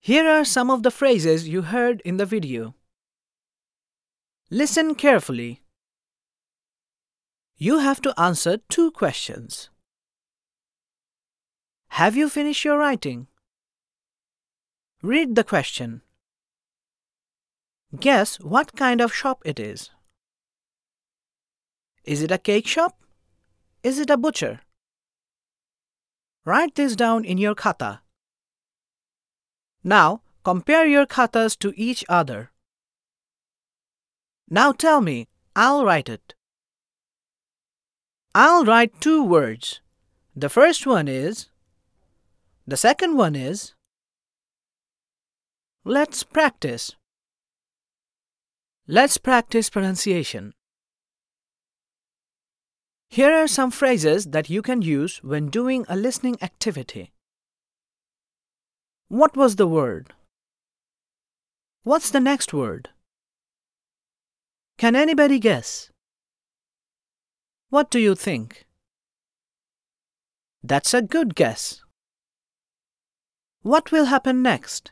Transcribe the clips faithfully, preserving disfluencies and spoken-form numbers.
Here are some of the phrases you heard in the video. Listen carefully. You have to answer two questions. Have you finished your writing? Read the question. Guess what kind of shop it is. Is it a cake shop? Is it a butcher? Write this down in your khata. Now, compare your khatas to each other. Now tell me, I'll write it. I'll write two words. The first one is, the second one is, let's practice. Let's practice pronunciation. Here are some phrases that you can use when doing a listening activity. What was the word? What's the next word? Can anybody guess? What do you think? That's a good guess. What will happen next?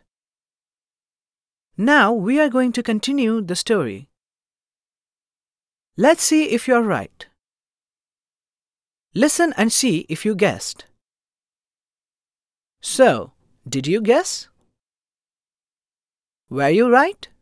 Now we are going to continue the story. Let's see if you're right. Listen and see if you guessed. So, did you guess? Were you right?